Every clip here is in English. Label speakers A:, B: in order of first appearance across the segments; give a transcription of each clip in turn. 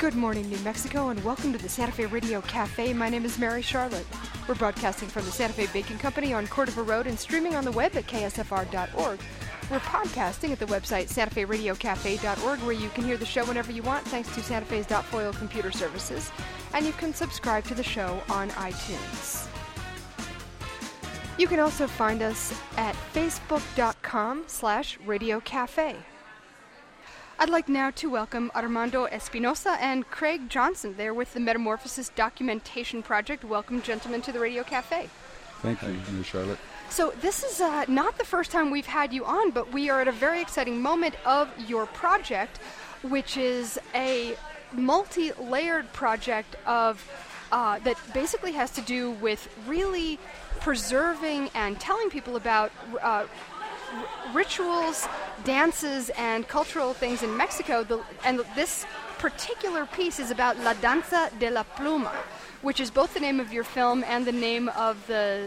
A: Good morning, New Mexico, and welcome to the Santa Fe Radio Cafe. My name is Mary Charlotte. We're broadcasting from the Santa Fe Baking Company on Cordova Road and streaming on the web at ksfr.org. We're podcasting at the website santaferadiocafe.org, where you can hear the show whenever you want, thanks to Santa Fe's .foil computer services. And you can subscribe to the show on iTunes. You can also find us at facebook.com/radiocafe. I'd like now to welcome Armando Espinosa and Craig Johnson. They're with the Metamorphosis Documentation Project. Welcome, gentlemen, to the Radio Cafe.
B: Thank you, Ms. Charlotte.
A: So this is not the first time we've had you on, but we are at a very exciting moment of your project, which is a multi-layered project of that basically has to do with really preserving and telling people about rituals, dances, and cultural things in Mexico. And this particular piece is about La Danza de la Pluma, which is both the name of your film and the name of the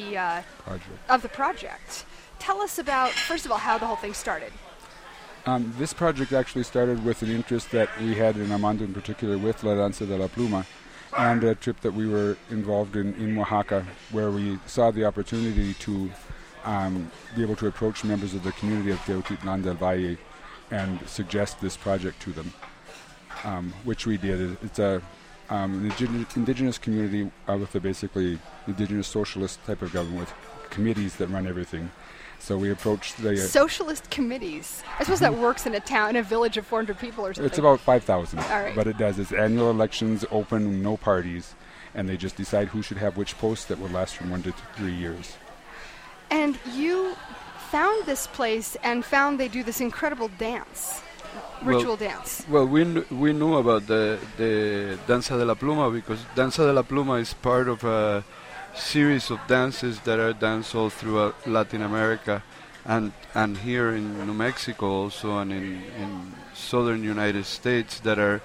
A: project. Tell us about, first of all, how the whole thing started.
B: This project actually started with an interest that we had in Armando in particular with La Danza de la Pluma, and a trip that we were involved in Oaxaca, where we saw the opportunity to be able to approach members of the community of Teotitlan del Valle and suggest this project to them, which we did. It's an indigenous community with a basically indigenous socialist type of government with committees that run everything. So we approached the...
A: Socialist committees. I suppose that works in a village of 400 people or something.
B: It's about 5,000.
A: All right.
B: But it does. It's annual elections, open, no parties, and they just decide who should have which posts that will last from 1 to 3 years.
A: And you found this place and found they do this incredible dance, ritual dance.
C: Well, we knew about the Danza de la Pluma because Danza de la Pluma is part of a series of dances that are danced all throughout Latin America and here in New Mexico also, and in southern United States, that are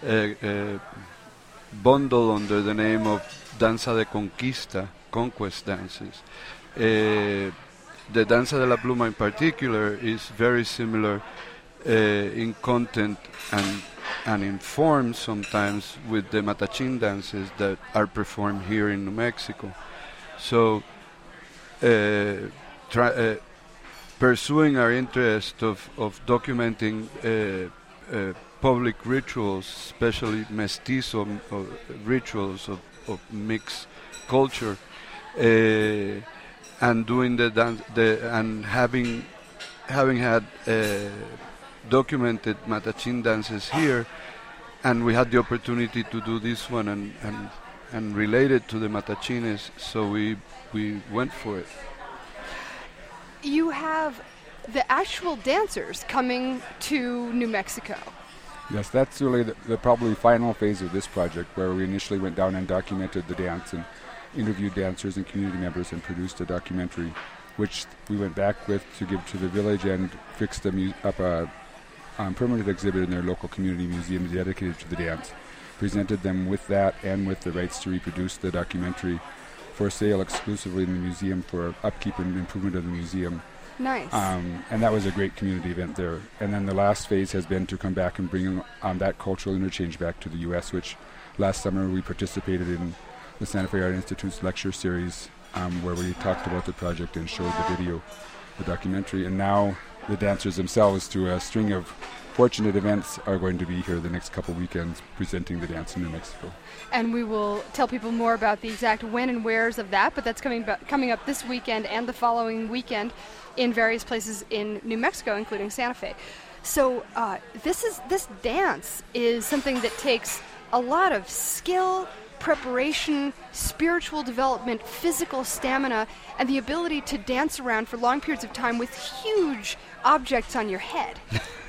C: bundled under the name of Danza de Conquista, conquest dances. The Danza de la Pluma in particular is very similar in content and in form sometimes with the Matachin dances that are performed here in New Mexico. So pursuing our interest of documenting public rituals, especially mestizo rituals of mixed culture, and doing the dance, and having had documented Matachin dances here, and we had the opportunity to do this one and relate it to the Matachines, so we went for it.
A: You have the actual dancers coming to New Mexico.
B: Yes, that's really the probably final phase of this project, where we initially went down and documented the dance and interviewed dancers and community members and produced a documentary, which we went back with to give to the village and fixed up a permanent exhibit in their local community museum dedicated to the dance. Presented them with that and with the rights to reproduce the documentary for sale exclusively in the museum for upkeep and improvement of the museum.
A: Nice.
B: And that was a great community event there. And then the last phase has been to come back and bring that cultural interchange back to the U.S., which last summer we participated in the Santa Fe Art Institute's lecture series, where we talked about the project and showed the video, the documentary. And now the dancers themselves, through a string of fortunate events, are going to be here the next couple weekends presenting the dance in New Mexico.
A: And we will tell people more about the exact when and wheres of that, but that's coming up this weekend and the following weekend in various places in New Mexico, including Santa Fe. So this dance is something that takes a lot of skill, preparation, spiritual development, physical stamina, and the ability to dance around for long periods of time with huge objects on your head.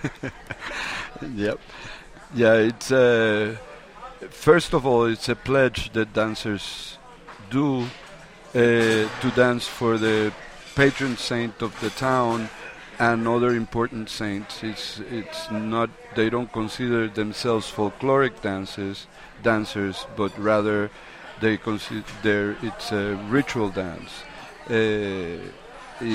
C: Yep. Yeah, it's first of all, it's a pledge that dancers do to dance for the patron saint of the town and other important saints. It's not, they don't consider themselves folkloric dancers, but rather they consider it's a ritual dance.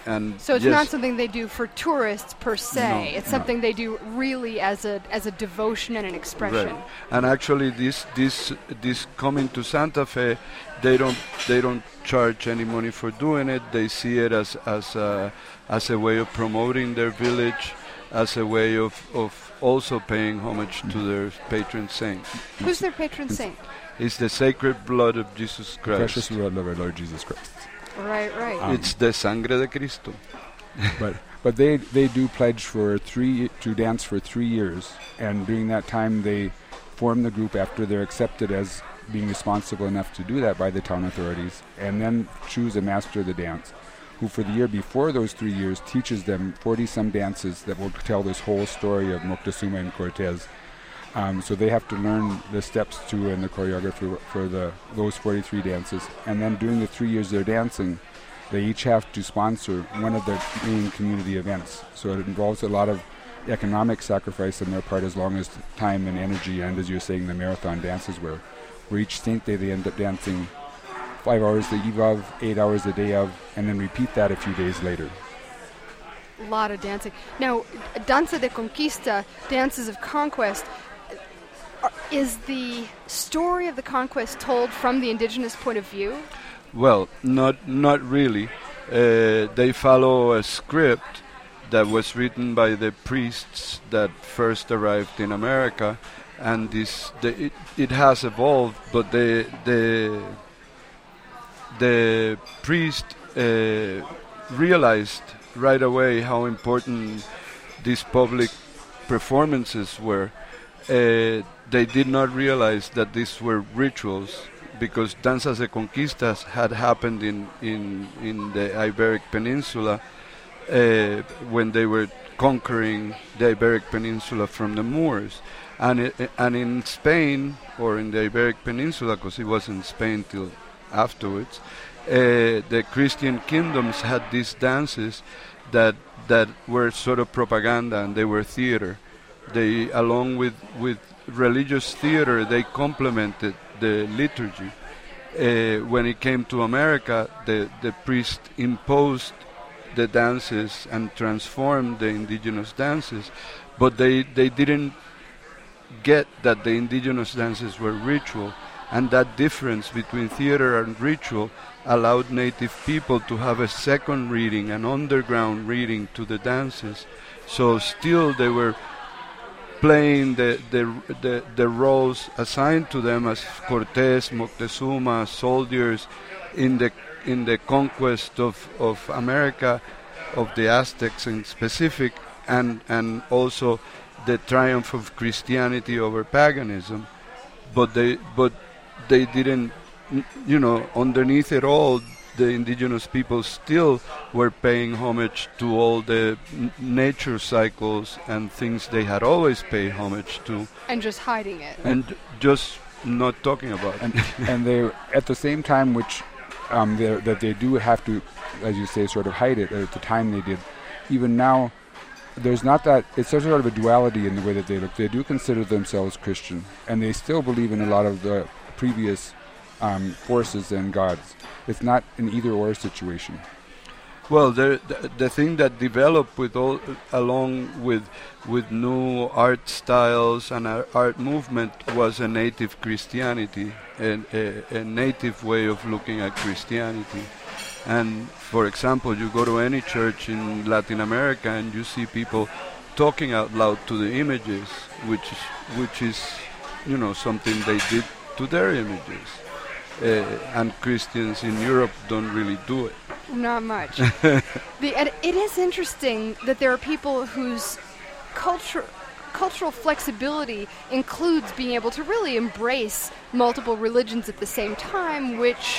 C: and
A: So it's
C: yes,
A: not something they do for tourists per se.
C: No,
A: It's
C: no.
A: something they do really as a devotion and an expression.
C: right. And actually, this coming to Santa Fe, they don't charge any money for doing it. They see it as a way of promoting their village, as a way of also paying homage to their patron saint.
A: Who's their patron saint?
C: It's the sacred blood of Jesus Christ.
B: Precious blood of our Lord Jesus Christ.
A: Right.
C: It's the sangre de Cristo.
B: But they do pledge to dance for 3 years, and during that time they form the group after they're accepted as being responsible enough to do that by the town authorities, and then choose a master of the dance, who for the year before those 3 years teaches them 40-some dances that will tell this whole story of Moctezuma and Cortez. So they have to learn the steps to and the choreography for those 43 dances. And then during the 3 years they're dancing, they each have to sponsor one of their main community events. So it involves a lot of economic sacrifice on their part, as long as time and energy, and as you're saying, the marathon dances where each saint day they end up dancing 5 hours the eve of, 8 hours the day of, and then repeat that a few days later.
A: A lot of dancing. Now, Danza de Conquista, dances of conquest, is the story of the conquest told from the indigenous point of view?
C: Well, not really. They follow a script that was written by the priests that first arrived in America, and it has evolved. But the priest realized right away how important these public performances were. They did not realize that these were rituals, because danzas de conquistas had happened in the Iberic Peninsula when they were conquering the Iberic Peninsula from the Moors, and in Spain, or in the Iberic Peninsula, because it was in Spain till afterwards, the Christian kingdoms had these dances that were sort of propaganda, and they were theater. They, along with religious theater, they complemented the liturgy. When it came to America, the priest imposed the dances and transformed the indigenous dances, but they didn't get that the indigenous dances were ritual, and that difference between theater and ritual allowed native people to have a second reading, an underground reading to the dances. So still they were playing the roles assigned to them as Cortés, Moctezuma, soldiers in the conquest of America, of the Aztecs in specific, and also the triumph of Christianity over paganism. But they didn't, underneath it all, the indigenous people still were paying homage to all the nature cycles and things they had always paid homage to.
A: And just hiding it.
C: And just not talking about it.
B: And they, at the same time, which that they do have to, as you say, sort of hide it, at the time they did, even now, there's not that, it's sort of a duality in the way that they look. They do consider themselves Christian, and they still believe in a lot of the previous forces and gods. It's not an either-or situation.
C: Well, the thing that developed along with new art styles and art movement was a native Christianity, a native way of looking at Christianity. And for example, you go to any church in Latin America and you see people talking out loud to the images, which is something they did to their images. And Christians in Europe don't really do it.
A: Not much. It is interesting that there are people whose cultural flexibility includes being able to really embrace multiple religions at the same time, which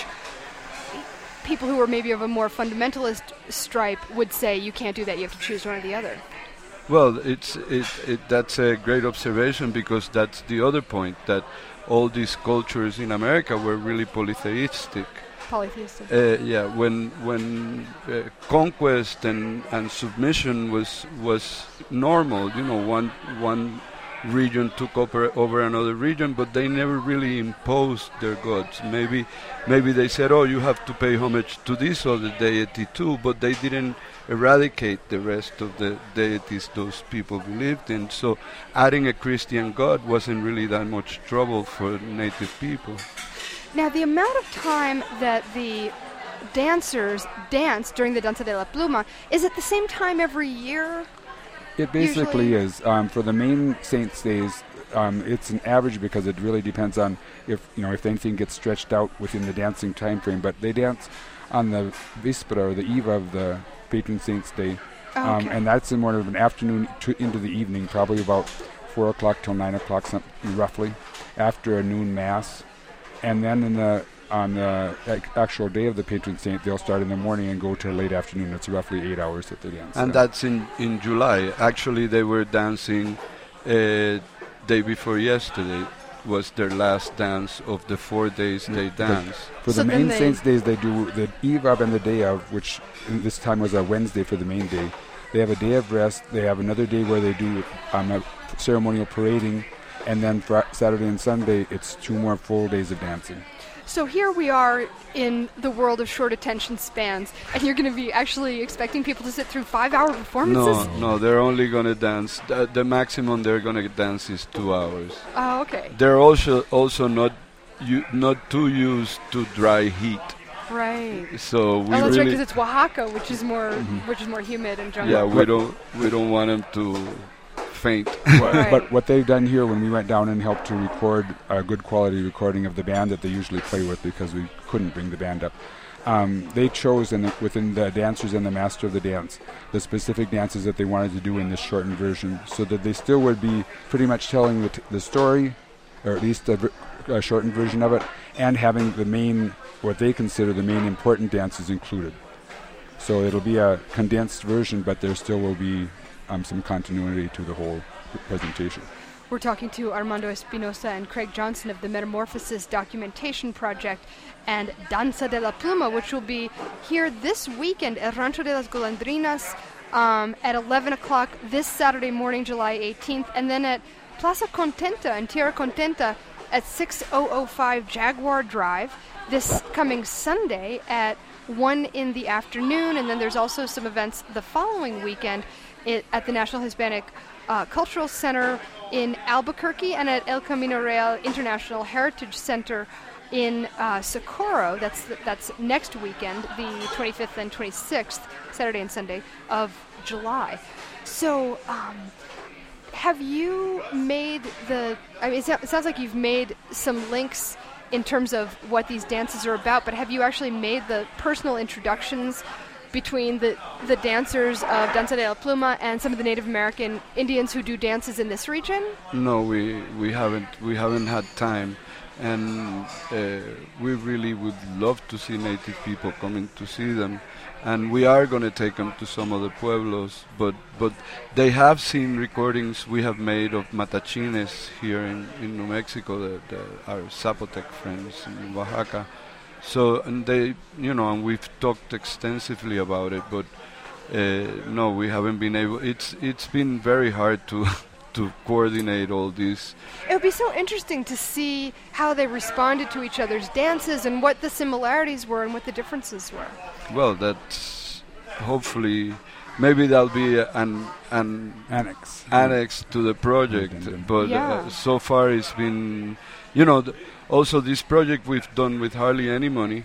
A: people who are maybe of a more fundamentalist stripe would say you can't do that, you have to choose one or the other.
C: Well, that's a great observation, because that's the other point, that all these cultures in America were really polytheistic.
A: Polytheistic.
C: When conquest and submission was normal, one region took over another region, but they never really imposed their gods. Maybe they said, oh, you have to pay homage to this other deity too, but they didn't eradicate the rest of the deities those people believed in. So adding a Christian god wasn't really that much trouble for native people.
A: Now, the amount of time that the dancers dance during the Danza de la Pluma, is it the same time every year?
B: It basically is. For the main saints' days, it's an average because it really depends on if anything gets stretched out within the dancing time frame. But they dance on the Víspera, or the eve of the patron saint's day, and that's in more of an afternoon into the evening, probably about 4 o'clock till 9 o'clock, roughly, after a noon mass, and then on the actual day of the patron saint, they'll start in the morning and go till late afternoon. It's roughly 8 hours that they dance.
C: And that's in July. Actually, they were dancing day before yesterday was their last dance of the 4 days they dance.
B: For the main saints' days, they do the eve of and the day of, which this time was a Wednesday for the main day. They have a day of rest. They have another day where they do a ceremonial parading, and then Saturday and Sunday, it's 2 more full days of dancing.
A: So here we are in the world of short attention spans, and you're going to be actually expecting people to sit through 5-hour performances?
C: No, they're only going to dance. The maximum they're going to dance is 2 hours.
A: Oh, okay.
C: They're also not too used to dry heat.
A: Right.
C: So we
A: that's
C: really
A: right, because it's Oaxaca, which is more humid and jungle.
C: Yeah, we don't want them to faint.
A: Right.
B: But what they've done here, when we went down and helped to record a good quality recording of the band that they usually play with, because we couldn't bring the band up, they chose within the dancers and the master of the dance the specific dances that they wanted to do in this shortened version, so that they still would be pretty much telling the story, or at least a shortened version of it, and having what they consider the main important dances included. So it'll be a condensed version, but there still will be some continuity to the whole presentation.
A: We're talking to Armando Espinosa and Craig Johnson of the Metamorphosis Documentation Project and Danza de la Pluma, which will be here this weekend at Rancho de las Golondrinas at 11 o'clock this Saturday morning, July 18th, and then at Plaza Contenta in Tierra Contenta at 6005 Jaguar Drive this coming Sunday at 1 in the afternoon, and then there's also some events the following weekend at the National Hispanic Cultural Center in Albuquerque and at El Camino Real International Heritage Center in Socorro. That's next weekend, the 25th and 26th, Saturday and Sunday of July. So have you made it sounds like you've made some links in terms of what these dances are about, but have you actually made the personal introductions between the dancers of Danza de la Pluma and some of the Native American Indians who do dances in this region?
C: No, we haven't had time, and we really would love to see Native people coming to see them, and we are going to take them to some other pueblos, but they have seen recordings we have made of matachines here in New Mexico, our Zapotec friends in Oaxaca. So, and they, and we've talked extensively about it, but no, we haven't been able. It's been very hard to coordinate all this.
A: It would be so interesting to see how they responded to each other's dances and what the similarities were and what the differences were.
C: Well, that's hopefully maybe that'll be an annex to the project. But so far it's been, also this project we've done with hardly any money,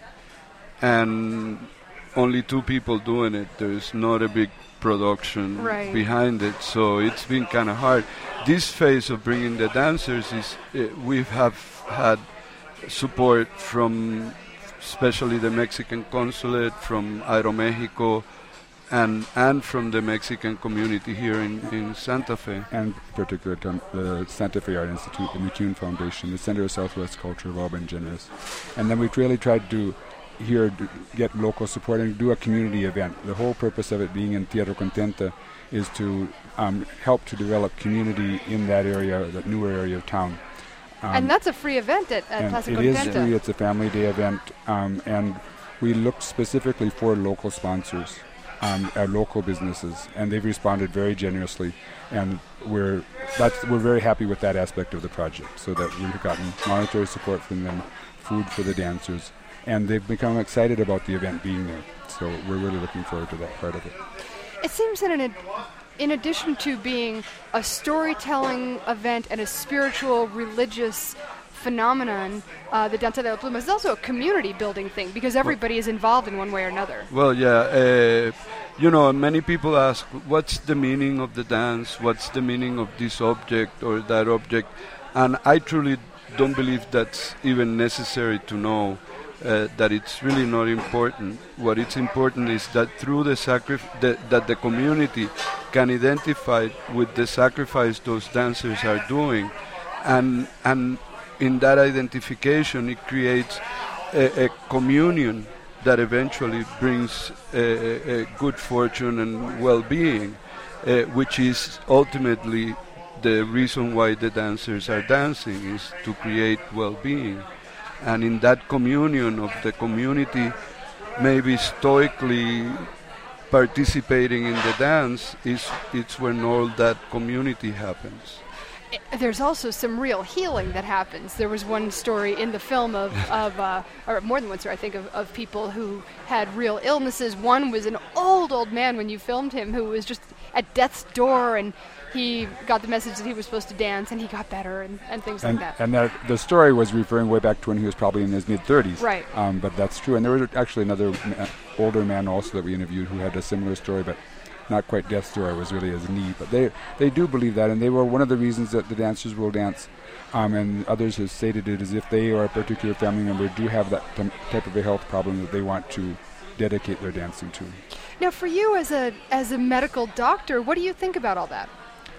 C: and only 2 people doing it. There's not a big production behind it, so it's been kind of hard. This phase of bringing the dancers is we have had support from especially the Mexican consulate, from Aeromexico, and from the Mexican community here in Santa Fe.
B: And particularly the Santa Fe Art Institute, the McCune Foundation, the Center of Southwest Culture have all been generous. And then we've really tried to get local support and do a community event. The whole purpose of it being in Tierra Contenta is to help to develop community in that area, that newer area of town.
A: And that's a free event at Plaza Contenta.
B: It is free. It's a family day event, and we looked specifically for local sponsors. local businesses, and they've responded very generously, and we're very happy with that aspect of the project, so that we've gotten monetary support from them, food for the dancers, and they've become excited about the event being there. So we're really looking forward to that part of it.
A: It seems that in addition to being a storytelling event and a spiritual, religious phenomenon, the Danza de la Pluma is also a community building thing, because everybody is involved in one way or another.
C: Well, many people ask, what's the meaning of the dance? What's the meaning of this object or that object? And I truly don't believe that's even necessary to know. That it's really not important. What is important is that through that the community can identify with the sacrifice those dancers are doing, and in that identification it creates a communion that eventually brings a good fortune and well-being, which is ultimately the reason why the dancers are dancing, is to create well-being. And in that communion of the community, maybe stoically participating in the dance, it's when all that community happens.
A: There's also some real healing that happens. There was one story in the film or more than one story, I think, of people who had real illnesses. One was an old man when you filmed him, who was just at death's door, and he got the message that he was supposed to dance, and he got better, and things like that.
B: And the story was referring way back to when he was probably in his mid-30s.
A: Right.
B: But that's true. And there was actually another older man also that we interviewed who had a similar story, but not quite death's story. It was really his knee. But they do believe that, and they were one of the reasons that the dancers will dance. And others have stated it as if they or a particular family member do have that type of a health problem that they want to dedicate their dancing to.
A: Now, for you as a medical doctor, what do you think about all that?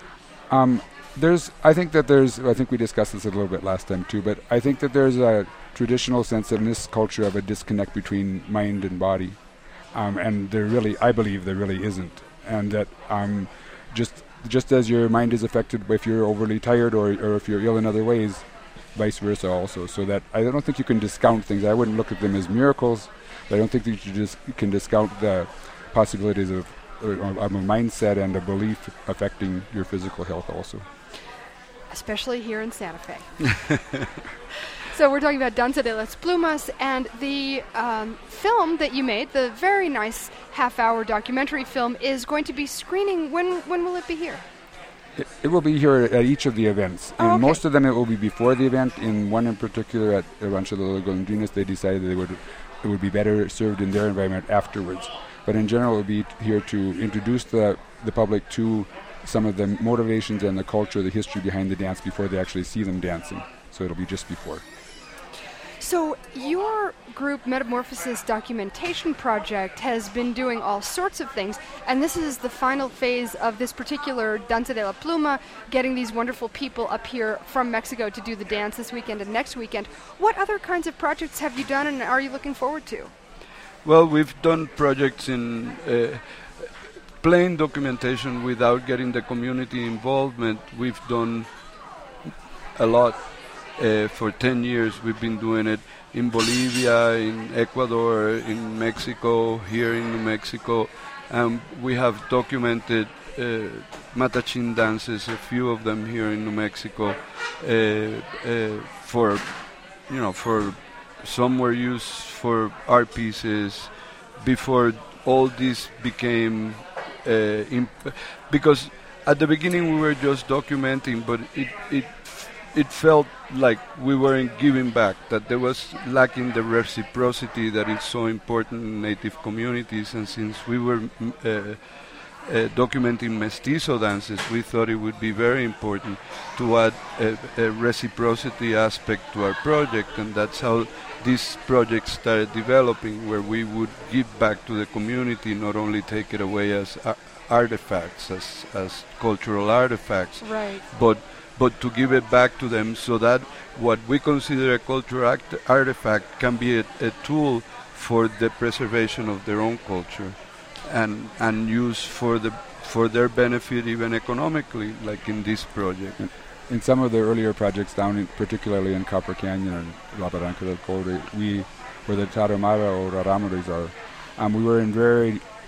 B: I think we discussed this a little bit last time too, but I think that there's a traditional sense in this culture of a disconnect between mind and body, and I believe there really isn't, and that just as your mind is affected if you're overly tired or if you're ill in other ways, vice versa also. So that I don't think you can discount things. I wouldn't look at them as miracles, but I don't think that you can discount the possibilities of a mindset and a belief affecting your physical health also.
A: Especially here in Santa Fe. So we're talking about Danza de las Plumas, and the film that you made, the very nice half-hour documentary film, is going to be screening. When will it be here?
B: It will be here at each of the events.
A: Oh, okay.
B: Most of them it will be before the event. In one in particular at Rancho de los Golondrinas, they decided it would be better served in their environment afterwards. But in general, it will be here to introduce the public to some of the motivations and the culture, the history behind the dance before they actually see them dancing. So it'll be just before.
A: So your group, Metamorphosis Documentation Project, has been doing all sorts of things, and this is the final phase of this particular Danza de la Pluma, getting these wonderful people up here from Mexico to do the dance this weekend and next weekend. What other kinds of projects have you done and are you looking forward to?
C: Well, we've done projects in plain documentation without getting the community involvement. We've done a lot. For 10 years we've been doing it in Bolivia, in Ecuador, in Mexico, here in New Mexico. We have documented Matachin dances, a few of them here in New Mexico, for some were used for art pieces before all this became because at the beginning we were just documenting, but it felt like we weren't giving back, that there was lacking the reciprocity that is so important in Native communities. And since we were documenting mestizo dances, we thought it would be very important to add a reciprocity aspect to our project, and that's how this project started developing, where we would give back to the community, not only take it away as artifacts, as cultural artifacts,
A: right,
C: but to give it back to them, so that what we consider a cultural artifact can be a tool for the preservation of their own culture, and use for their benefit, even economically, like in this project.
B: In some of the earlier projects particularly in Copper Canyon and La Barranca del Cobre, where the Tarahumara or Rarámuris are, we were in very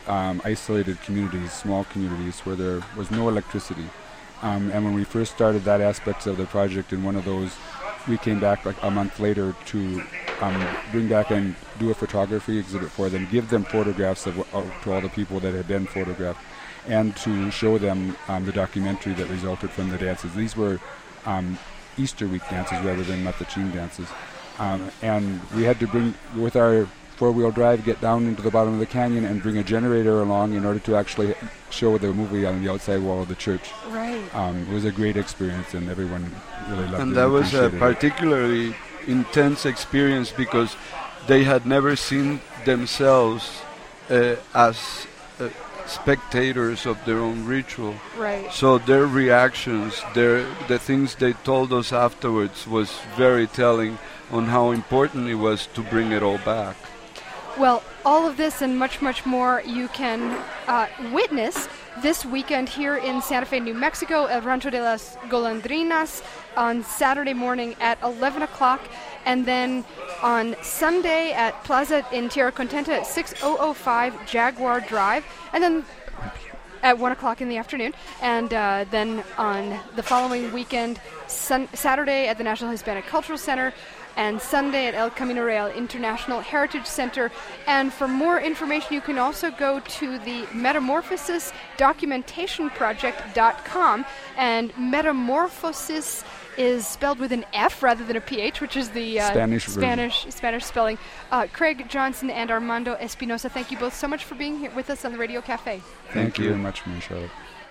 B: isolated communities, small communities, where there was no electricity. And when we first started that aspect of the project in one of those, we came back like a month later to bring back and do a photography exhibit for them, give them photographs to all the people that had been photographed, and to show them the documentary that resulted from the dances. These were Easter week dances rather than Mataching dances. And we had to bring, with our four-wheel drive, get down into the bottom of the canyon and bring a generator along in order to actually show the movie on the outside wall of the church.
A: Right.
B: It was a great experience, and everyone really loved it.
C: And that was a particularly intense experience because they had never seen themselves as spectators of their own ritual.
A: Right.
C: So their reactions, the things they told us afterwards was very telling on how important it was to bring it all back.
A: Well, all of this and much, much more you can witness this weekend here in Santa Fe, New Mexico, at Rancho de las Golondrinas on Saturday morning at 11 o'clock, and then on Sunday at Plaza in Tierra Contenta at 6005 Jaguar Drive, and then at 1 o'clock in the afternoon, and then on the following weekend, Saturday at the National Hispanic Cultural Center, and Sunday at El Camino Real International Heritage Center. And for more information, you can also go to the Metamorphosis Documentation Project.com, and Metamorphosis is spelled with an F rather than a PH, which is the Spanish spelling. Craig Johnson and Armando Espinosa, thank you both so much for being here with us on the Radio Cafe.
B: Thank you very much, Maria Charlotte.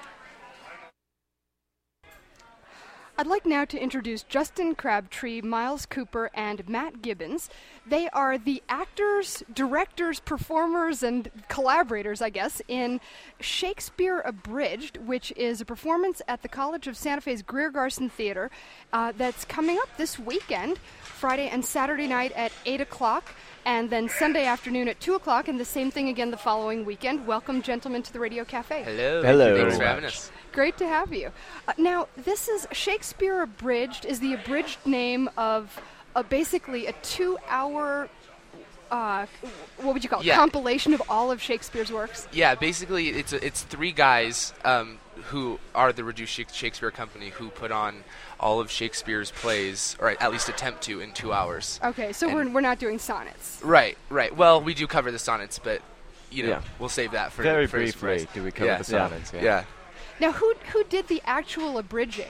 A: I'd like now to introduce Justin Crabtree, Miles Cooper, and Matt Gibbons. They are the actors, directors, performers, and collaborators, I guess, in Shakespeare Abridged, which is a performance at the College of Santa Fe's Greer Garson Theater that's coming up this weekend, Friday and Saturday night at 8 o'clock, and then Sunday afternoon at 2 o'clock, and the same thing again the following weekend. Welcome, gentlemen, to the Radio Cafe.
D: Hello.
E: Hello.
D: Thanks for having us.
A: Great to have you. Now, this is Shakespeare Abridged, is the abridged name of basically a 2-hour, what would you call it, compilation of all of Shakespeare's works?
D: Yeah, basically it's three guys who are the Reduced Shakespeare Company who put on all of Shakespeare's plays, or at least attempt to, in 2 hours.
A: Okay, so we're not doing sonnets.
D: Right. Well, we do cover the sonnets, but, we'll save that for
E: very
D: for
E: briefly. Do we cover the sonnets?
D: Yeah.
A: Now, who did the actual abridging?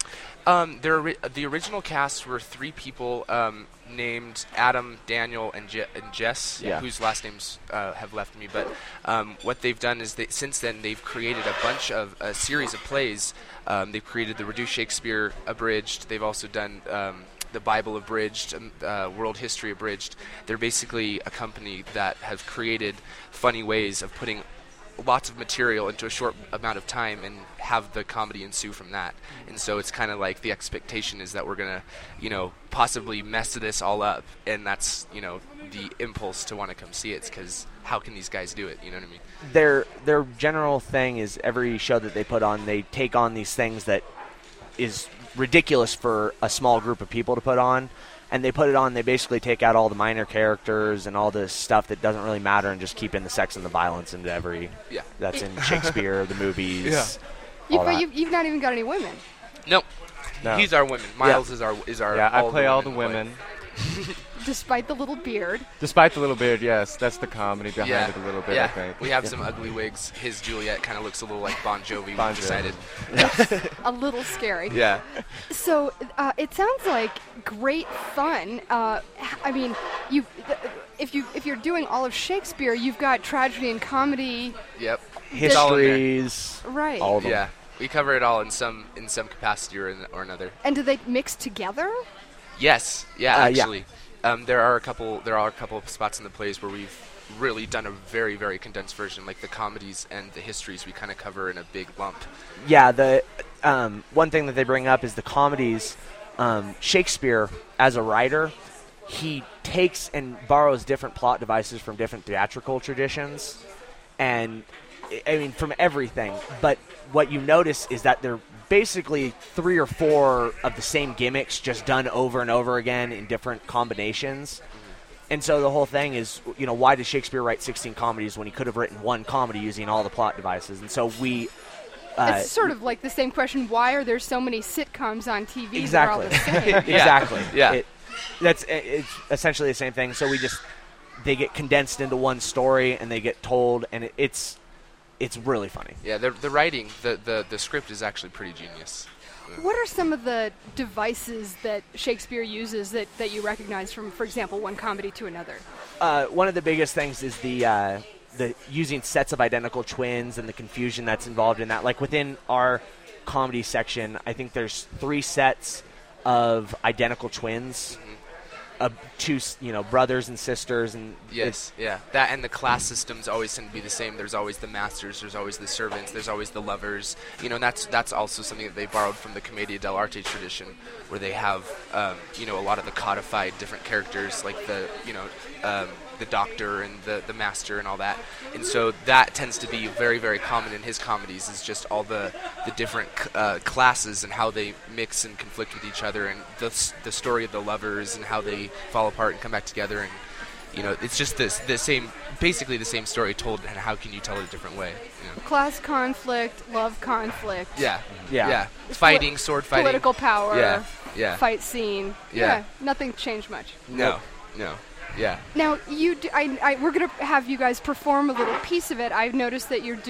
D: The original cast were three people named Adam, Daniel, and Jess, whose last names have left me. But what they've done is since then they've created a series of plays. They've created the Reduced Shakespeare Abridged. They've also done the Bible Abridged, World History Abridged. They're basically a company that have created funny ways of putting lots of material into a short amount of time and have the comedy ensue from that. And so it's kind of like the expectation is that we're going to, possibly mess this all up. And that's, the impulse to want to come see it, because how can these guys do it? You know what I mean?
E: Their general thing is every show that they put on, they take on these things that is ridiculous for a small group of people to put on. And they put it on, they basically take out all the minor characters and all this stuff that doesn't really matter and just keep in the sex and the violence into every that's in Shakespeare, the movies.
A: But you've not even got any women.
D: Nope.
E: No.
D: He's our women. Miles is our.
E: Yeah, I play all the women.
A: Despite the little beard.
E: Despite the little beard, yes. That's the comedy behind it a little bit, I think.
D: We have some ugly wigs. His Juliet kind of looks a little like Bon Jovi.
E: Bon
D: we decided.
A: A little scary.
D: Yeah.
A: So it sounds like great fun. I mean, if you're doing all of Shakespeare, you've got tragedy and comedy.
D: Yep.
E: Histories.
A: Right.
E: All of them.
D: Yeah. We cover it all in some capacity or another.
A: And do they mix together?
D: Yes. Yeah. Actually. There are a couple of spots in the plays where we've really done a very, very condensed version, like the comedies and the histories we kind of cover in a big lump.
E: Yeah, the one thing that they bring up is the comedies. Shakespeare, as a writer, he takes and borrows different plot devices from different theatrical traditions, and I mean from everything. But what you notice is that they're basically 3 or 4 of the same gimmicks just done over and over again in different combinations. And so the whole thing is, why did Shakespeare write 16 comedies when he could have written one comedy using all the plot devices? And so we...
A: it's sort of like the same question, why are there so many sitcoms on TV
E: Exactly.
A: that are all the same?
E: Exactly.
D: Yeah.
E: It's essentially the same thing. So they get condensed into one story, and they get told, and it's really funny.
D: Yeah, the writing, the script is actually pretty genius.
A: What are some of the devices that Shakespeare uses that you recognize from, for example, one comedy to another?
E: One of the biggest things is the using sets of identical twins and the confusion that's involved in that. Like within our comedy section, I think there's 3 sets of identical twins. Two, brothers and sisters, and
D: yes, that and the class systems always tend to be the same. There's always the masters, there's always the servants, there's always the lovers. And that's also something that they borrowed from the Commedia dell'arte tradition, where they have a lot of the codified different characters, like the doctor and the master and all that. And so that tends to be very, very common in his comedies, is just all the different classes and how they mix and conflict with each other, and the story of the lovers and how they fall apart and come back together. And it's just basically the same story told, and how can you tell it a different way?
A: Class conflict, love conflict.
D: Yeah. Fighting, sword fighting.
A: Political power.
D: Yeah.
A: Fight scene.
D: Yeah.
A: Nothing changed much.
D: No. Yeah.
A: Now we're going to have you guys perform a little piece of it. I've noticed that you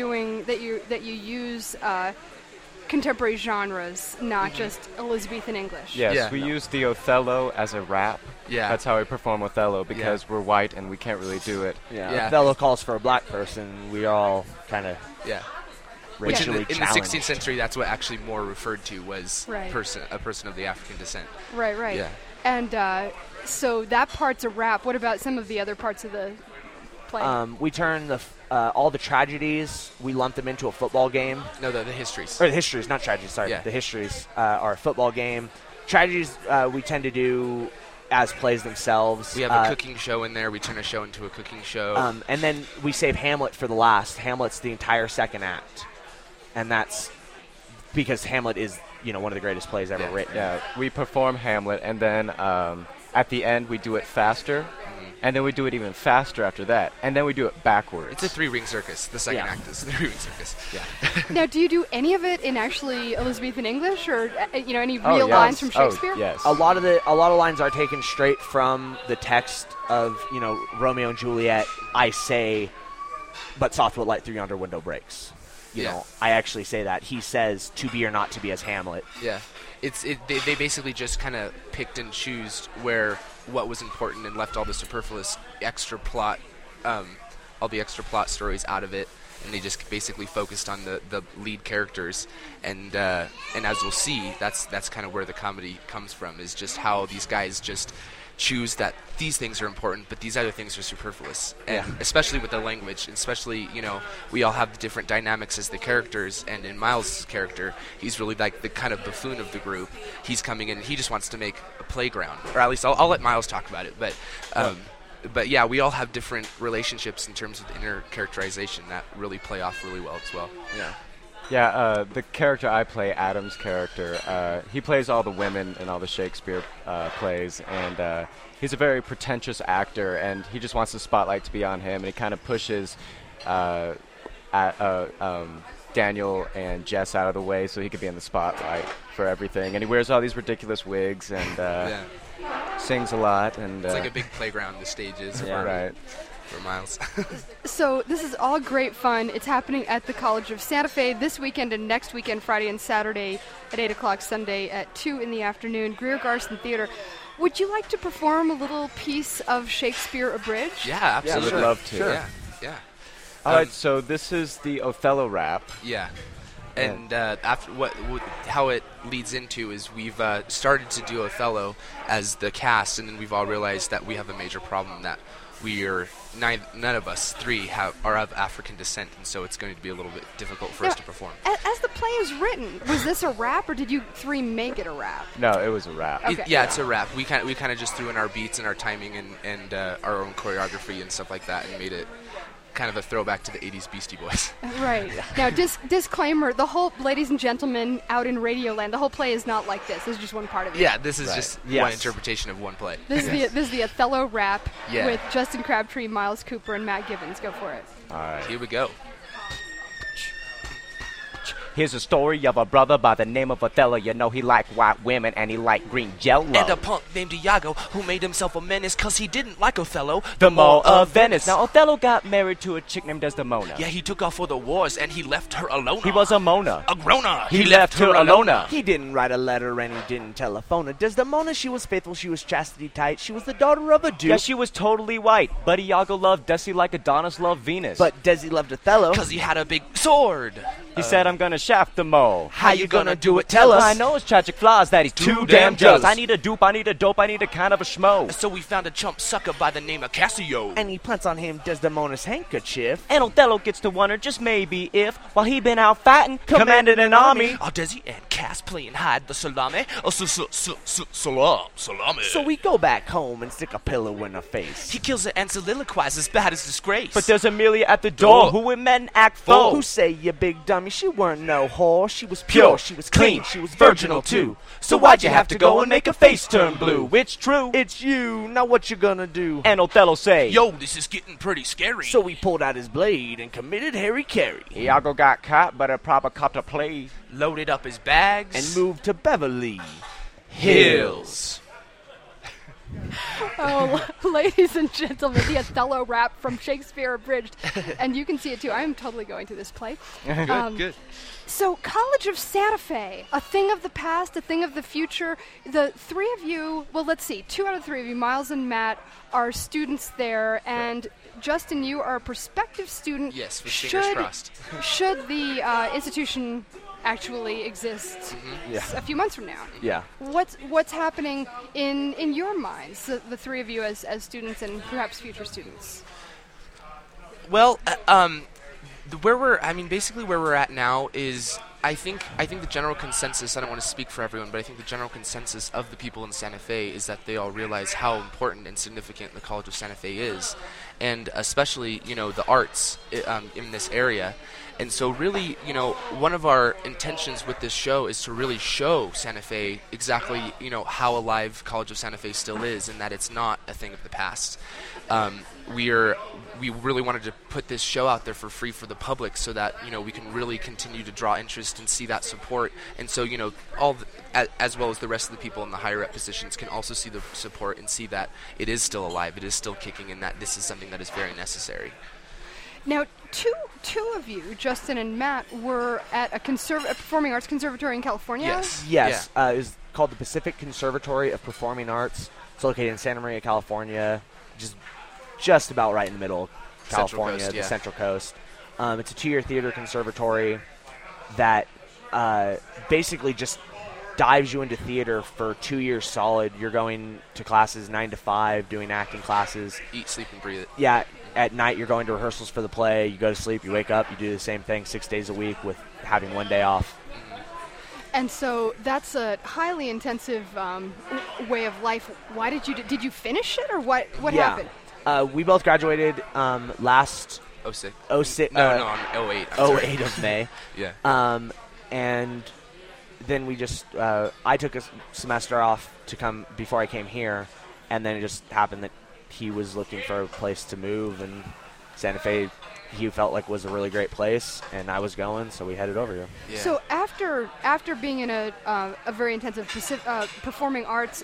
A: use contemporary genres, not just Elizabethan English.
F: Yes, we use the Othello as a rap.
D: Yeah.
F: That's how we perform Othello, because we're white and we can't really do it.
E: Yeah. Othello calls for a black person. We all kind of racially
D: in the 16th century, that's what actually more referred to was a person of the African descent.
A: Right.
D: Yeah.
A: And so that part's a rap. What about some of the other parts of the play?
E: We turn all the tragedies, we lump them into a football game.
D: No, the histories.
E: Or the histories, not tragedies, sorry.
D: Yeah.
E: The histories are a football game. Tragedies we tend to do as plays themselves.
D: We have a cooking show in there. We turn a show into a cooking show.
E: And then we save Hamlet for the last. Hamlet's the entire second act. And that's because Hamlet is, one of the greatest plays ever written.
F: Yeah, we perform Hamlet, and then at the end we do it faster. And then we do it even faster after that. And then we do it backwards.
D: It's a 3-ring circus. The second act is the 3-ring circus. Yeah.
A: Now, do you do any of it in actually Elizabethan English, or any real lines from Shakespeare?
F: Oh, yes.
E: A lot of lines are taken straight from the text of Romeo and Juliet. I say, but soft will light through yonder window breaks. I actually say that. He says, to be or not to be, as Hamlet.
D: Yeah. They basically just kind of picked and choose what was important and left all the superfluous extra plot, all the extra plot stories out of it, and they just basically focused on the lead characters. And as we'll see, that's kind of where the comedy comes from, is just how these guys just choose that these things are important, but these other things are superfluous. And especially with the language, especially, we all have the different dynamics as the characters, and in Miles' character, he's really like the kind of buffoon of the group. He's coming in and he just wants to make a playground, or at least I'll let Miles talk about it, but yeah, we all have different relationships in terms of the inner characterization that really play off really well as well.
F: Yeah, the character I play, Adam's character, he plays all the women in all the Shakespeare plays, and he's a very pretentious actor, and he just wants the spotlight to be on him, and he kind of pushes Daniel and Jess out of the way so he could be in the spotlight for everything, and he wears all these ridiculous wigs and sings a lot. And
D: it's like a big playground, the stage is.
F: Right.
D: For Miles.
A: So this is all great fun. It's happening at the College of Santa Fe this weekend and next weekend, Friday and Saturday at 8 o'clock, Sunday at 2 in the afternoon, Greer Garson Theater. Would you like to perform a little piece of Shakespeare Abridged?
D: Yeah, absolutely.
F: I would love to.
D: Sure. Yeah.
F: All right, so this is the Othello rap.
D: Yeah. And after how it leads into is we've started to do Othello as the cast, and then we've all realized that we have a major problem, that none of us three are of African descent, and so it's going to be a little bit difficult for us to perform.
A: As the play is written, was this a rap, or did you three make it a rap?
F: No, it was a rap.
A: Okay.
D: It's a rap. We kind of just threw in our beats and our timing and our own choreography and stuff like that, and made it kind of a throwback to the 80s Beastie Boys.
A: Right. Now, disclaimer, the whole, ladies and gentlemen, out in Radioland, the whole play is not like this. This is just one part of it.
D: Yeah, this is just one interpretation of one play.
A: This is the Othello rap
D: Yeah.
A: with Justin Crabtree, Miles Cooper, and Matt Gibbons. Go for it.
F: All right.
D: Here we go.
F: Here's a story of a brother by the name of Othello. You know he liked white women and he liked green jello.
D: And a punk named Iago who made himself a menace because he didn't like Othello,
F: the Mole of Venice. Now, Othello got married to a chick named Desdemona.
D: Yeah, he took off for the wars and he left her alone.
F: He was a Mona.
D: A groaner.
F: He left her alone.
E: He didn't write a letter and he didn't telephone her. Desdemona, she was faithful, she was chastity tight. She was the daughter of a duke.
F: Yeah, she was totally white. But Iago loved Desi like Adonis loved Venus.
E: But Desi loved Othello.
D: Because he had a big sword.
F: He said, I'm gonna shaft the mole.
E: How you gonna do it? Tell us.
F: I know his tragic flaws that he's too damn jealous. I need a dupe, I need a dope, I need a kind of a schmo.
D: So we found a chump sucker by the name of Cassio.
E: And he plants on him Desdemona's handkerchief.
F: And Othello gets to wonder just maybe if, while he been out fighting, commanded an army.
D: Are Desi and Cass playing hide the salami? Salami.
E: So we go back home and stick a pillow in her face.
D: He kills her and soliloquizes as bad as disgrace.
F: But there's Amelia at the door, who we met in Act 4.
E: Who say, you big dummy, she weren't no whore. She was pure, she was clean, she was virginal too.
F: So why'd you have to go and make her face turn blue? It's true.
E: It's you, now what you gonna do?
F: And Othello say,
D: Yo, this is getting pretty scary.
E: So he pulled out his blade and committed Harry Carey.
F: Iago got caught, but a proper cop to play.
D: Loaded up his bags
E: And moved to Beverly
D: Hills.
A: Oh, ladies and gentlemen, the Othello rap from Shakespeare Abridged. And you can see it too. I am totally going to this play.
D: Good.
A: So, College of Santa Fe, a thing of the past, a thing of the future. The three of you, well, let's see, 2 out of 3 of you, Miles and Matt, are students there, and Justin, you are a prospective student.
D: Yes, with fingers crossed.
A: Should the institution actually exist a few months from now?
E: Yeah.
A: What's happening in your minds, the three of you as students and perhaps future students?
D: Well, where we're at now is I think the general consensus, I don't want to speak for everyone, but I think the general consensus of the people in Santa Fe is that they all realize how important and significant the College of Santa Fe is, and especially, the arts in this area. And so really, one of our intentions with this show is to really show Santa Fe exactly, how alive College of Santa Fe still is, and that it's not a thing of the past. We really wanted to put this show out there for free for the public so that, we can really continue to draw interest and see that support. And so, as well as the rest of the people in the higher up positions can also see the support and see that it is still alive, it is still kicking, and that this is something that is very necessary.
A: Now, two of you, Justin and Matt, were at a performing arts conservatory in California.
D: Yes.
E: Yes. It was called the Pacific Conservatory of Performing Arts. It's located in Santa Maria, California, just about right in the middle of California,
D: Central Coast,
E: the Central Coast. It's a 2-year theater conservatory that basically just dives you into theater for 2 years solid. You're going to classes 9 to 5, doing acting classes.
D: Eat, sleep, and breathe it.
E: Yeah. At night, you're going to rehearsals for the play. You go to sleep, you wake up, you do the same thing 6 days a week with having 1 day off.
A: And so that's a highly intensive way of life. Why did you finish it, or what happened?
E: We both graduated last
D: 06.
E: 08.
D: No, on 08. I'm
E: 08 of May.
D: Yeah.
E: And then we just I took a semester off to come before I came here, and then it just happened that he was looking for a place to move, and Santa Fe he felt like was a really great place, and I was going, so we headed over here.
D: Yeah.
A: So after being in a very intensive performing arts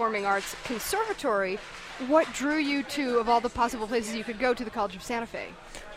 A: conservatory, what drew you to, of all the possible places you could go, to the College of Santa Fe?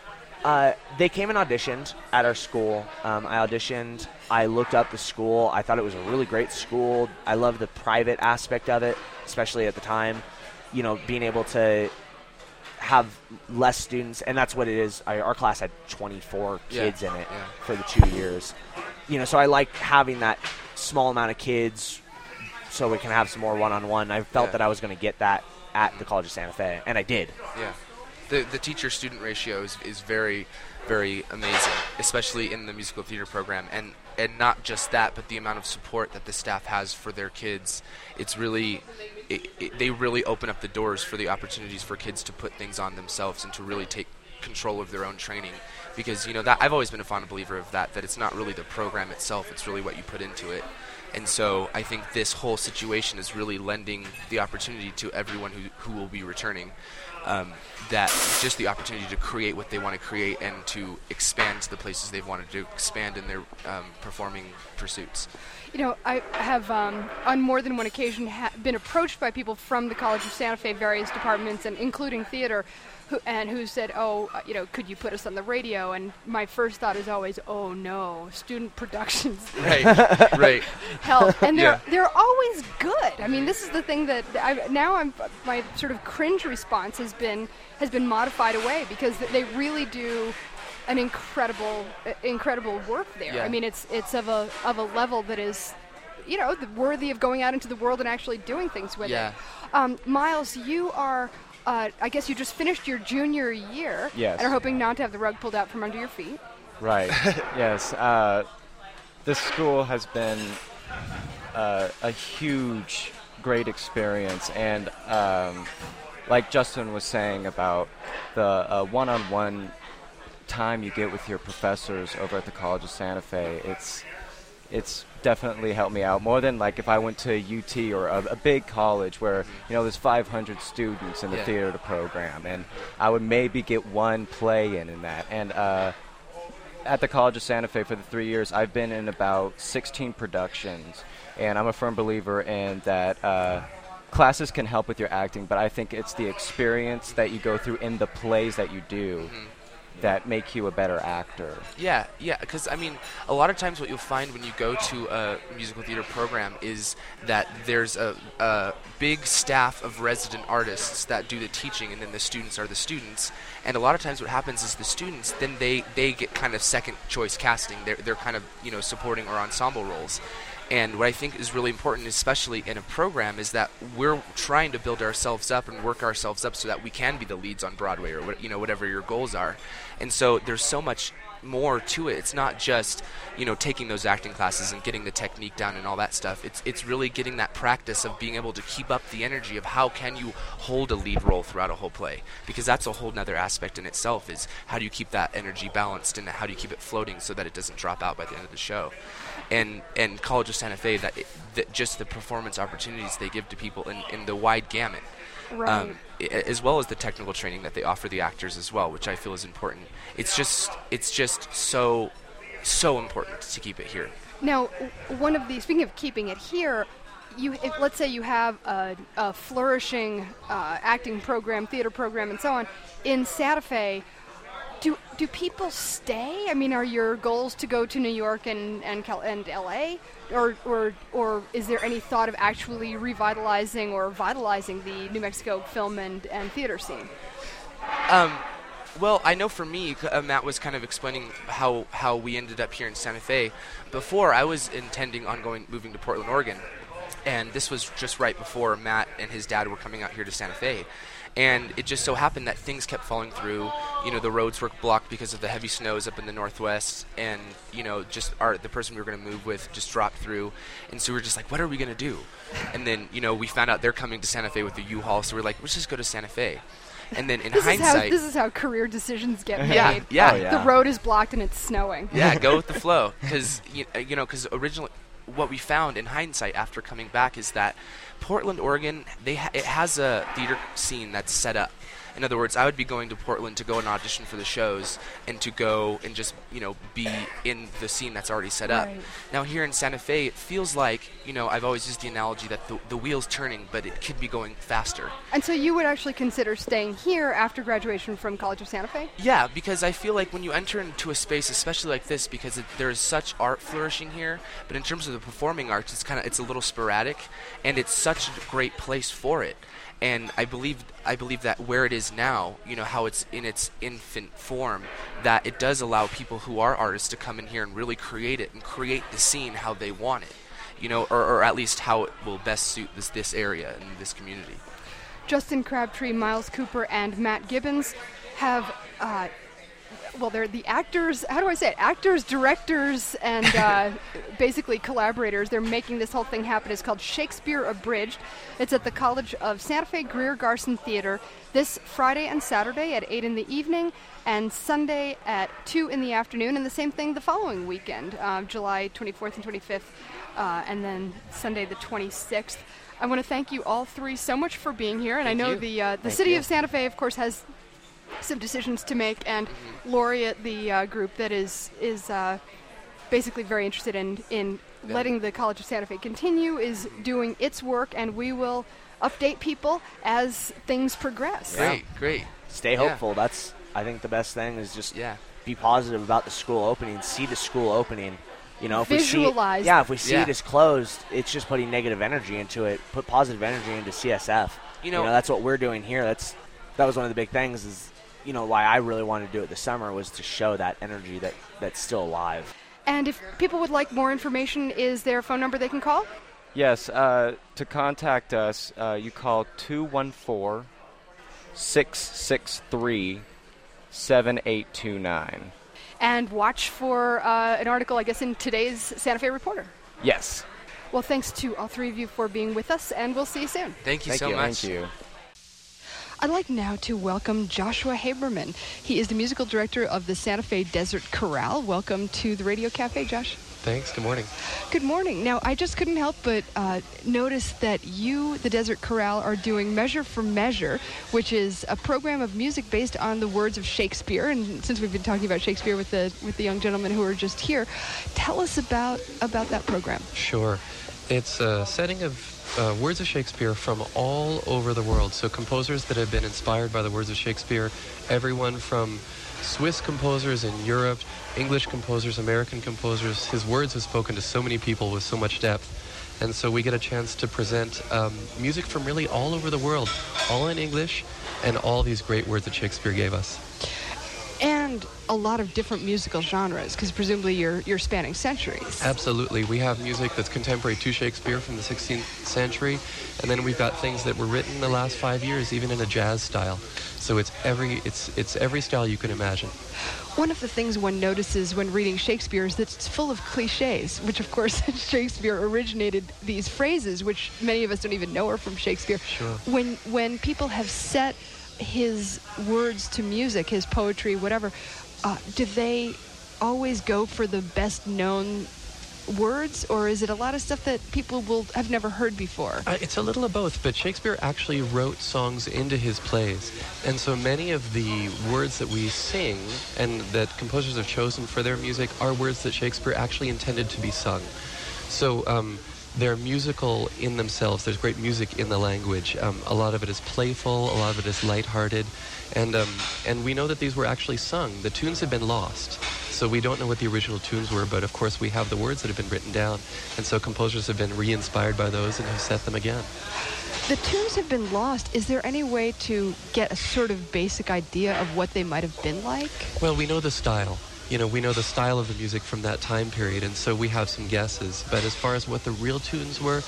E: They came and auditioned at our school. I auditioned. I looked up the school. I thought it was a really great school. I loved the private aspect of it, especially at the time. Being able to have less students, and that's what it is. Our class had 24 kids in it for the 2 years. So I like having that small amount of kids so we can have some more one-on-one. I felt that I was going to get that at the College of Santa Fe, and I did.
D: Yeah. The teacher-student ratio is very, very amazing, especially in the musical theater program. And not just that, but the amount of support that the staff has for their kids. It's really, they really open up the doors for the opportunities for kids to put things on themselves and to really take control of their own training, because that I've always been a fond believer of that it's not really the program itself, it's really what you put into it. And so I think this whole situation is really lending the opportunity to everyone who will be returning, that just the opportunity to create what they want to create and to expand to the places they've wanted to expand in their performing pursuits.
A: I have on more than one occasion been approached by people from the College of Santa Fe, various departments, and including theater, who said, could you put us on the radio? And my first thought is always, oh no, student productions.
D: Right.
A: Hell, and they're always good. I mean, this is the thing that my sort of cringe response has been modified away, because they really do an incredible work there.
D: Yeah.
A: I mean, it's of a level that is, worthy of going out into the world and actually doing things with it. Miles, you are. I guess you just finished your junior year,
F: yes,
A: and are hoping not to have the rug pulled out from under your feet.
F: Right. Yes. This school has been a huge, great experience, and like Justin was saying about the one-on-one time you get with your professors over at the College of Santa Fe, it's definitely helped me out more than like if I went to UT or a big college where there's 500 students in the theater program, and I would maybe get one play in that. And at the College of Santa Fe for the 3 years, I've been in about 16 productions, and I'm a firm believer in that classes can help with your acting, but I think it's the experience that you go through in the plays that you do that make you a better actor.
D: Yeah, because I mean, a lot of times what you'll find when you go to a musical theater program is that there's a big staff of resident artists that do the teaching, and then the students are the students. And a lot of times what happens is the students, then they get kind of second choice casting. They're kind of supporting or ensemble roles. And what I think is really important, especially in a program, is that we're trying to build ourselves up and work ourselves up so that we can be the leads on Broadway, or whatever your goals are. And so there's so much more to it. It's not just taking those acting classes and getting the technique down and all that stuff. It's really getting that practice of being able to keep up the energy of how can you hold a lead role throughout a whole play, because that's a whole nother aspect in itself, is how do you keep that energy balanced and how do you keep it floating so that it doesn't drop out by the end of the show. And College of Santa Fe, that just the performance opportunities they give to people in the wide gamut,
A: right,
D: as well as the technical training that they offer the actors as well, which I feel is important. It's just so important to keep it here.
A: Now, speaking of keeping it here, let's say you have a flourishing acting program, theater program, and so on in Santa Fe. Do people stay? I mean, are your goals to go to New York and LA, or is there any thought of actually revitalizing or vitalizing the New Mexico film and theater scene?
D: Well, I know for me, Matt was kind of explaining how we ended up here in Santa Fe. Before, I was intending on moving to Portland, Oregon, and this was just right before Matt and his dad were coming out here to Santa Fe. And it just so happened that things kept falling through. The roads were blocked because of the heavy snows up in the northwest, and just the person we were going to move with just dropped through, and so we were just like, what are we going to do? And then we found out they're coming to Santa Fe with the U-Haul, so we're like, let's just go to Santa Fe. And then in hindsight,
A: this is how career decisions get made.
D: Yeah.
F: Oh, yeah.
A: The road is blocked and it's snowing.
D: Yeah, go with the flow, because because originally what we found in hindsight after coming back is that Portland, Oregon, it has a theater scene that's set up. In other words, I would be going to Portland to go and audition for the shows and to go and just, be in the scene that's already set up.
A: Right.
D: Now here in Santa Fe, it feels like, I've always used the analogy that the wheel's turning, but it could be going faster.
A: And so you would actually consider staying here after graduation from College of Santa Fe?
D: Yeah, because I feel like when you enter into a space, especially like this, because there's such art flourishing here, but in terms of the performing arts, it's a little sporadic, and it's such a great place for it. And I believe that where it is now, how it's in its infant form, that it does allow people who are artists to come in here and really create it and create the scene how they want it, or at least how it will best suit this area and this community.
A: Justin Crabtree, Miles Cooper, and Matt Gibbons have they're the actors, how do I say it? Actors, directors, and basically collaborators. They're making this whole thing happen. It's called Shakespeare Abridged. It's at the College of Santa Fe Greer Garson Theater this Friday and Saturday at 8 in the evening and Sunday at 2 in the afternoon, and the same thing the following weekend, July 24th and 25th, and then Sunday the 26th. I want to thank you all three so much for being here, and I know the city of Santa Fe, of course, has some decisions to make, and Laureate, the group that is basically very interested in letting the College of Santa Fe continue, is doing its work, and we will update people as things progress.
D: Great.
E: Stay hopeful. That's, I think, the best thing is just be positive about the school opening, see the school opening. You know, if
A: visualize.
E: If we see it as closed, it's just putting negative energy into it. Put positive energy into CSF. You know, that's what we're doing here. That was one of the big things is, you know, why I really wanted to do it this summer was to show that energy that's still alive.
A: And if people would like more information, is there a phone number they can call?
F: Yes, to contact us, you call 214-663-7829.
A: And watch for an article, I guess, in today's Santa Fe Reporter.
F: Yes.
A: Well, thanks to all three of you for being with us, and we'll see you soon.
D: Thank you so much.
F: Thank you.
A: I'd like now to welcome Joshua Haberman. He is the musical director of the Santa Fe Desert Chorale. Welcome to the Radio Cafe, Josh.
G: Thanks. Good morning.
A: Good morning. Now, I just couldn't help but notice that you, the Desert Chorale, are doing Measure for Measure, which is a program of music based on the words of Shakespeare. And since we've been talking about Shakespeare with the young gentlemen who are just here, tell us about that program.
G: Sure. It's a setting of words of Shakespeare from all over the world. So composers that have been inspired by the words of Shakespeare, everyone from Swiss composers in Europe, English composers, American composers. His words have spoken to so many people with so much depth. And so we get a chance to present music from really all over the world, all in English, and all these great words that Shakespeare gave us.
A: And a lot of different musical genres, because presumably you're spanning centuries.
G: Absolutely. We have music that's contemporary to Shakespeare from the 16th century, and then we've got things that were written in the last 5 years, even in a jazz style. So it's every style you can imagine.
A: One of the things one notices when reading Shakespeare is that it's full of cliches, which of course Shakespeare originated these phrases, which many of us don't even know are from Shakespeare.
G: Sure.
A: When people have set his words to music, his poetry, whatever, do they always go for the best known words, or is it a lot of stuff that people will have never heard before?
G: It's a little of both, but Shakespeare actually wrote songs into his plays, and so many of the words that we sing and that composers have chosen for their music are words that Shakespeare actually intended to be sung. So they're musical in themselves. There's great music in the language. A lot of it is playful, a lot of it is lighthearted, and we know that these were actually sung. The tunes have been lost, so we don't know what the original tunes were, but of course we have the words that have been written down, and so composers have been re-inspired by those and have set them again.
A: The tunes have been lost. Is there any way to get a sort of basic idea of what they might have been like?
G: Well, we know the style. You know, we know the style of the music from that time period, and so we have some guesses. But as far as what the real tunes were,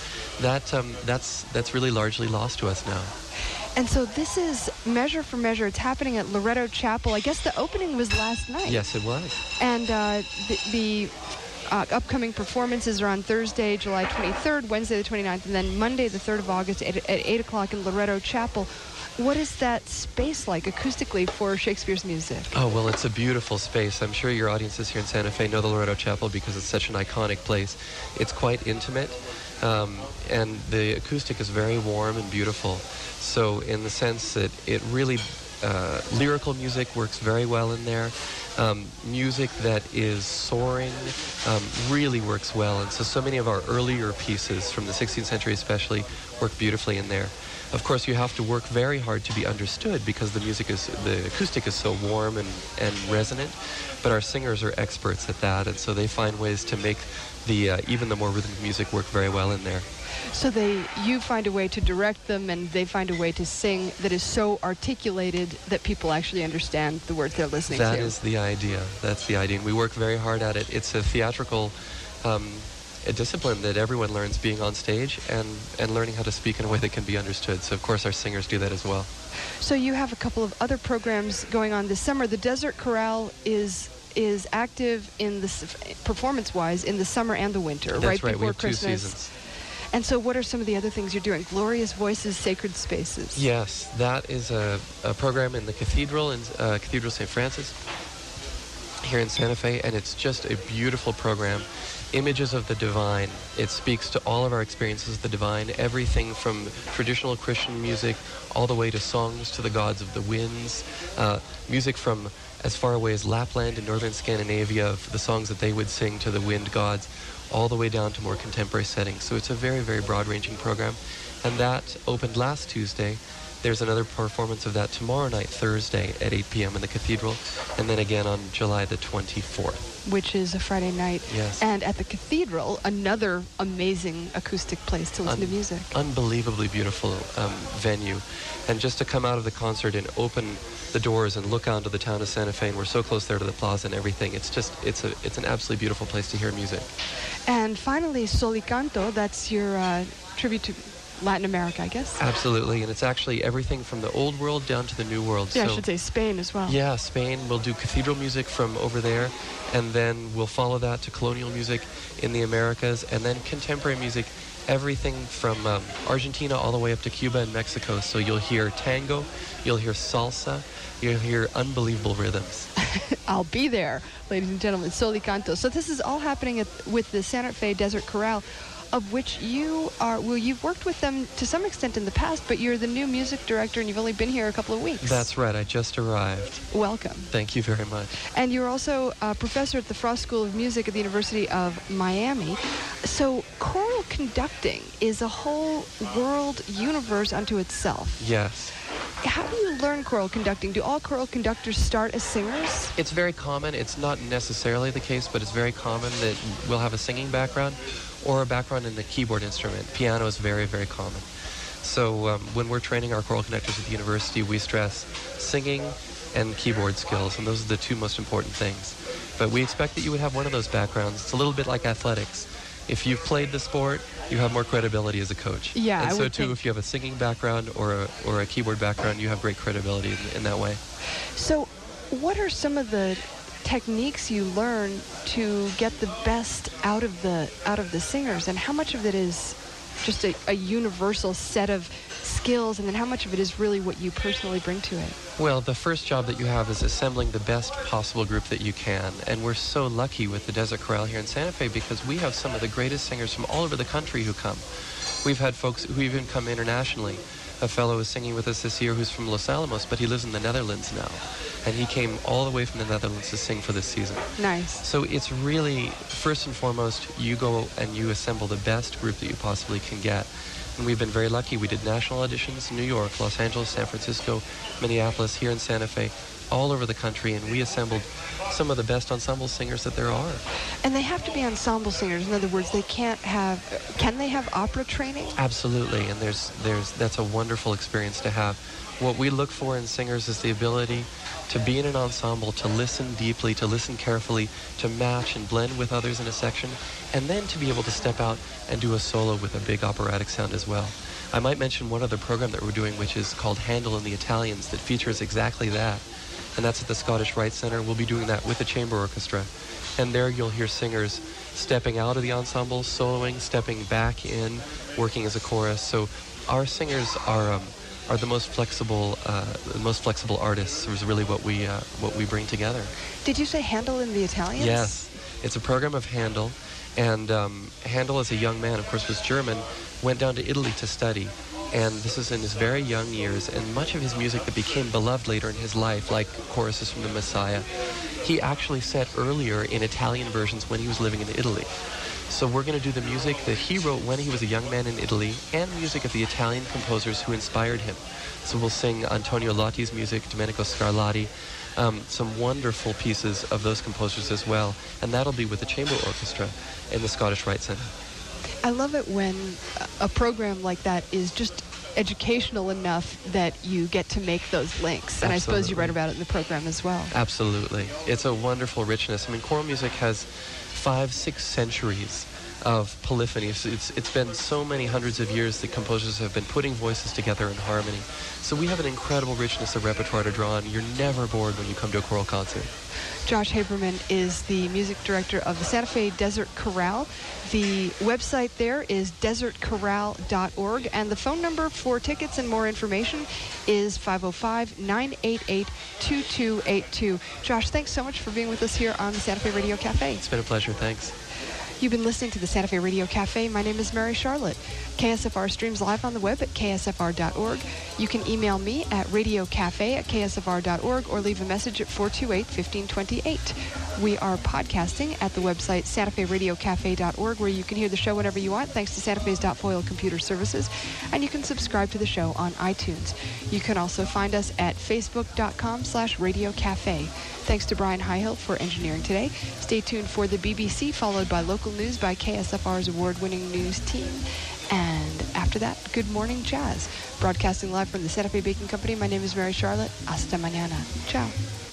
G: that's really largely lost to us now.
A: And so this is Measure for Measure. It's happening at Loretto Chapel. I guess the opening was last night.
G: Yes, it was.
A: And the upcoming performances are on Thursday, July 23rd, Wednesday the 29th, and then Monday the 3rd of August at 8 o'clock in Loretto Chapel. What is that space like acoustically for Shakespeare's music?
G: Oh, well, it's a beautiful space. I'm sure your audiences here in Santa Fe know the Loretto Chapel because it's such an iconic place. It's quite intimate, and the acoustic is very warm and beautiful. So in the sense that it really, lyrical music works very well in there. Music that is soaring really works well. And so many of our earlier pieces from the 16th century especially work beautifully in there. Of course, you have to work very hard to be understood because the acoustic is so warm and resonant, but our singers are experts at that, and so they find ways to make even the more rhythmic music work very well in there.
A: So you find a way to direct them, and they find a way to sing that is so articulated that people actually understand the words they're listening to.
G: That is the idea. That's the idea, and we work very hard at it. It's a theatrical a discipline that everyone learns being on stage and learning how to speak in a way that can be understood. So, of course, our singers do that as well.
A: So you have a couple of other programs going on this summer. The Desert Chorale is active in the performance-wise in the summer and the winter,
G: That's
A: right?
G: right.
A: Before
G: We have
A: Christmas.
G: 2 seasons.
A: And so what are some of the other things you're doing? Glorious Voices, Sacred Spaces.
G: Yes, that is a program in the cathedral, in Cathedral St. Francis here in Santa Fe, and it's just a beautiful program. Images of the divine. It speaks to all of our experiences of the divine, everything from traditional Christian music all the way to songs to the gods of the winds, music from as far away as Lapland in northern Scandinavia, of the songs that they would sing to the wind gods, all the way down to more contemporary settings. So it's a very, very broad-ranging program. And that opened last Tuesday. There's another performance of that tomorrow night, Thursday, at 8 p.m. in the cathedral, and then again on July the 24th.
A: Which is a Friday night.
G: Yes.
A: And at the cathedral, another amazing acoustic place to listen to music.
G: Unbelievably beautiful venue. And just to come out of the concert and open the doors and look onto the town of Santa Fe, and we're so close there to the plaza and everything, it's an absolutely beautiful place to hear music.
A: And finally, Sol y Canto, that's your tribute to Latin America, I guess.
G: Absolutely, and it's actually everything from the old world down to the new world.
A: Yeah,
G: so,
A: I should say Spain as well.
G: Yeah, Spain. We'll do cathedral music from over there, and then we'll follow that to colonial music in the Americas, and then contemporary music, everything from Argentina all the way up to Cuba and Mexico. So you'll hear tango, you'll hear salsa, you'll hear unbelievable rhythms.
A: I'll be there, ladies and gentlemen. Sol y Canto. So this is all happening with the Santa Fe Desert Chorale, of which you've worked with them to some extent in the past, but you're the new music director and you've only been here a couple of weeks.
G: That's right. I just arrived.
A: Welcome.
G: Thank you very much.
A: And you're also a professor at the Frost School of Music at the University of Miami. So choral conducting is a whole world universe unto itself.
G: Yes.
A: How do you learn choral conducting? Do all choral conductors start as singers?
G: It's very common. It's not necessarily the case, but it's very common that we'll have a singing background or a background in the keyboard instrument. Piano is very, very common. So when we're training our choral conductors at the university, we stress singing and keyboard skills, and those are the 2 most important things. But we expect that you would have one of those backgrounds. It's a little bit like athletics. If you've played the sport, you have more credibility as a coach.
A: Yeah,
G: and
A: I
G: so
A: would
G: too,
A: think.
G: if you have a singing background or a keyboard background, you have great credibility in that way.
A: So what are some of the techniques you learn to get the best out of the singers, and how much of it is just a universal set of skills, and then how much of it is really what you personally bring to it?
G: Well, the first job that you have is assembling the best possible group that you can, and we're so lucky with the Desert Chorale here in Santa Fe because we have some of the greatest singers from all over the country who come. We've had folks who even come internationally. A fellow is singing with us this year who's from Los Alamos, but he lives in the Netherlands now. And he came all the way from the Netherlands to sing for this season.
A: Nice.
G: So it's really, first and foremost, you go and you assemble the best group that you possibly can get. And we've been very lucky. We did national auditions in New York, Los Angeles, San Francisco, Minneapolis, here in Santa Fe, all over the country, and we assembled some of the best ensemble singers that there are.
A: And they have to be ensemble singers. In other words, can they have opera training?
G: Absolutely, and that's a wonderful experience to have. What we look for in singers is the ability to be in an ensemble, to listen deeply, to listen carefully, to match and blend with others in a section, and then to be able to step out and do a solo with a big operatic sound as well. I might mention one other program that we're doing, which is called Handel and the Italians, that features exactly that. And that's at the Scottish Rite Center. We'll be doing that with a chamber orchestra. And there you'll hear singers stepping out of the ensemble, soloing, stepping back in, working as a chorus. So our singers are the most flexible artists. Is really what we bring together.
A: Did you say Handel and the Italians?
G: Yes, it's a program of Handel, and Handel, as a young man, of course, was German, went down to Italy to study. And this is in his very young years, and much of his music that became beloved later in his life, like choruses from the Messiah, he actually set earlier in Italian versions when he was living in Italy. So we're going to do the music that he wrote when he was a young man in Italy, and music of the Italian composers who inspired him. So we'll sing Antonio Lotti's music, Domenico Scarlatti, some wonderful pieces of those composers as well, and that'll be with the chamber orchestra in the Scottish Rite Center.
A: I love it when a program like that is just educational enough that you get to make those links. And
G: Absolutely.
A: I suppose you write about it in the program as well.
G: Absolutely. It's a wonderful richness. I mean, choral music has 5-6 centuries of polyphony. It's been so many hundreds of years that composers have been putting voices together in harmony. So we have an incredible richness of repertoire to draw on. You're never bored when you come to a choral concert.
H: Josh Haberman is the music director of the Santa Fe Desert Chorale. The website there is desertchorale.org, and the phone number for tickets and more information is 505-988-2282. Josh, thanks so much for being with us here on the Santa Fe Radio Cafe.
G: It's been a pleasure. Thanks.
H: You've been listening to the Santa Fe Radio Cafe. My name is Mary Charlotte. KSFR streams live on the web at ksfr.org. You can email me at radiocafe@ksfr.org or leave a message at 428-1528. We are podcasting at the website santaferadiocafe.org, where you can hear the show whenever you want, thanks to Santa Fe's .foil computer services, and you can subscribe to the show on iTunes. You can also find us at facebook.com/radiocafe. Thanks to Brian Highhill for engineering today. Stay tuned for the BBC, followed by local news by KSFR's award-winning news team. And after that, Good Morning Jazz. Broadcasting live from the Santa Fe Baking Company, my name is Mary Charlotte. Hasta mañana. Ciao.